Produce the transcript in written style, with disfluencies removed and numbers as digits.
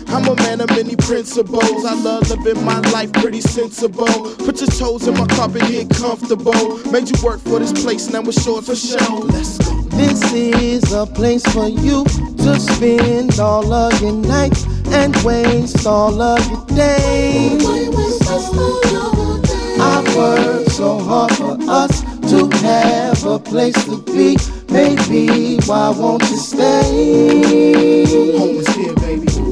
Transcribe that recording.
I'm a man of many principles. I love living my life pretty sensible. Put your toes in my carpet, get comfortable. Made you work for this place, now it's yours for show. Let's go. This is a place for you to spend all of your nights and waste all of your days. I worked so hard for us to have a place to be. Baby, why won't you stay? Home is here, baby.